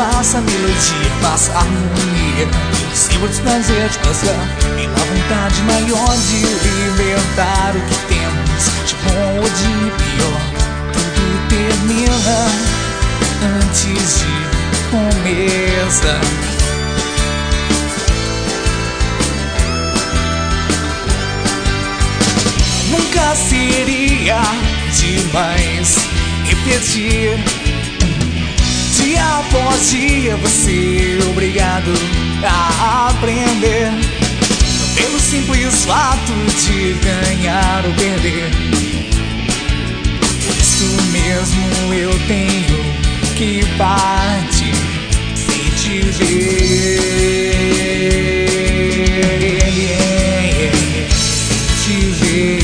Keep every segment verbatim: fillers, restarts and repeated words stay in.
faça melodia, faça harmonia. O simples prazer de passar e a vontade maior de libertar o que temos, de bom ou de pior. Tudo termina antes de começar. Nunca seria demais repetir dia após dia, você é obrigado a aprender, pelo simples fato de ganhar ou perder. Por isso mesmo eu tenho que partir sem te ver, sem te ver.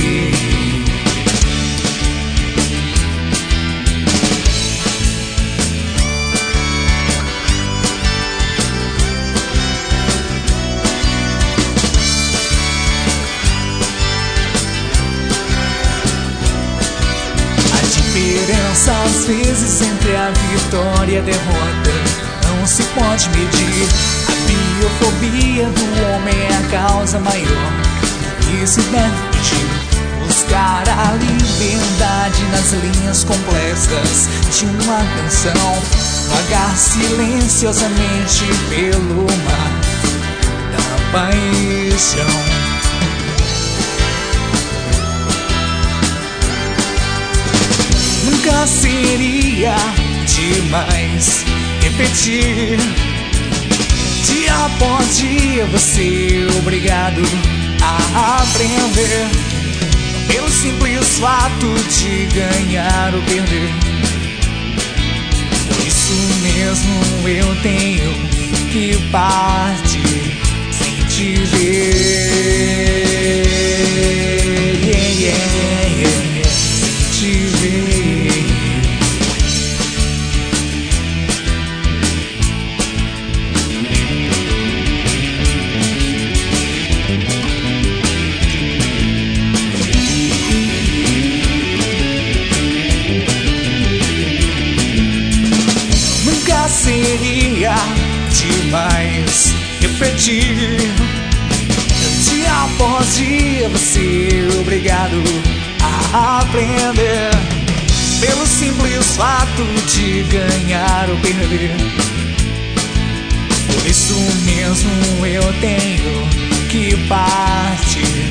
Às vezes entre a vitória e a derrota não se pode medir. A biofobia do homem é a causa maior que se deve pedir. Buscar a liberdade nas linhas complexas de uma canção, vagar silenciosamente pelo mar da paixão. Nunca seria demais repetir dia após dia, você é obrigado a aprender, pelo simples fato de ganhar ou perder. Por isso mesmo eu tenho que partir sem te ver, yeah, yeah, yeah. Sem te ver. Seria demais repetir dia após dia, você é obrigado a aprender, pelo simples fato de ganhar ou perder. Por isso mesmo eu tenho que partir